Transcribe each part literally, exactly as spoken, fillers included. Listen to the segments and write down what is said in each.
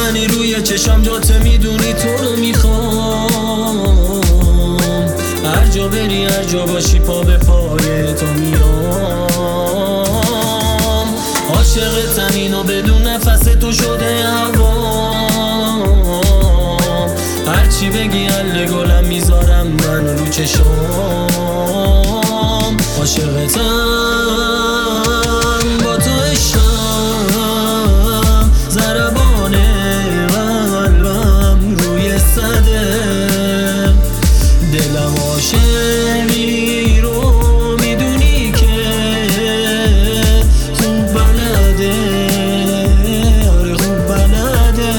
بزنی روی چشم جات میدونی تو رو میخوام. هر جا بری هر جا باشی پا به پای تو میام. عاشقتم اینو بدون نفس تو شده هوام. هرچی بگی حل گلم میذارم من رو چشام. عاشقتم با تو عشقم ضربان قلبم روی صده. دلم عاشقی رو میدونی که خوب بلده. آره خوب بلده.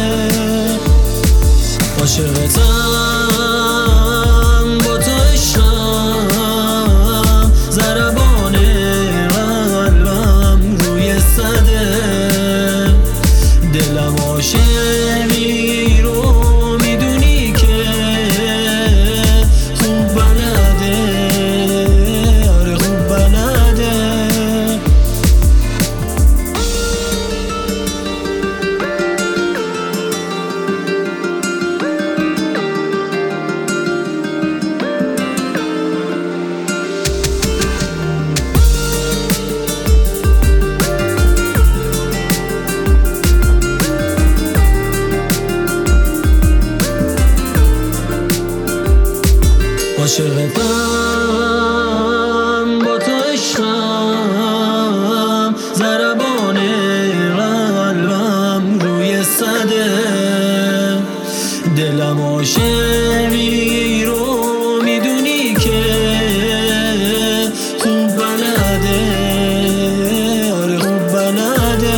عاشقتم با تو عشقم ضربان قلبم روی صده. دلم عاشقی رو میدونی که خوب بلده. آره خوب بلده. عاشقتم با تو عشقم ضربان قلبم روی صده. دلم عاشقی رو میدونی که خوب بلده. آره خوب بلده.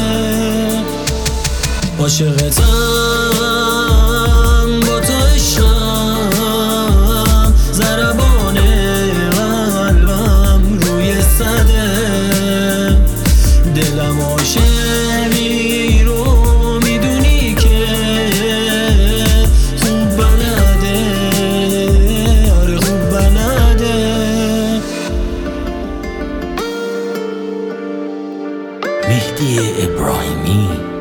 عاشقتم با تو عشقم ضربان قلبم روی صده. دلم عاشقی رو میدونی که خوب بلده. آره خوب بلده. مهدی ابراهیمی